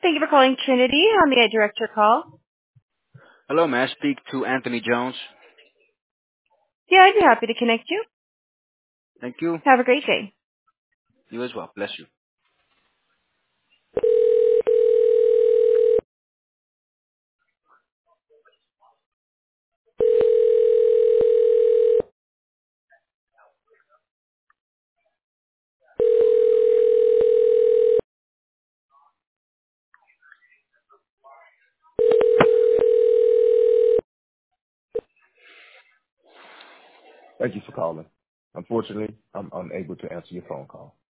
Thank you for calling Trinity. How may I direct your call? Hello, may I speak to Anthony Jones? Yeah, I'd be happy to connect you. Thank you. Have a great day. You as well. Bless you. Thank you for calling. Unfortunately, I'm unable to answer your phone call.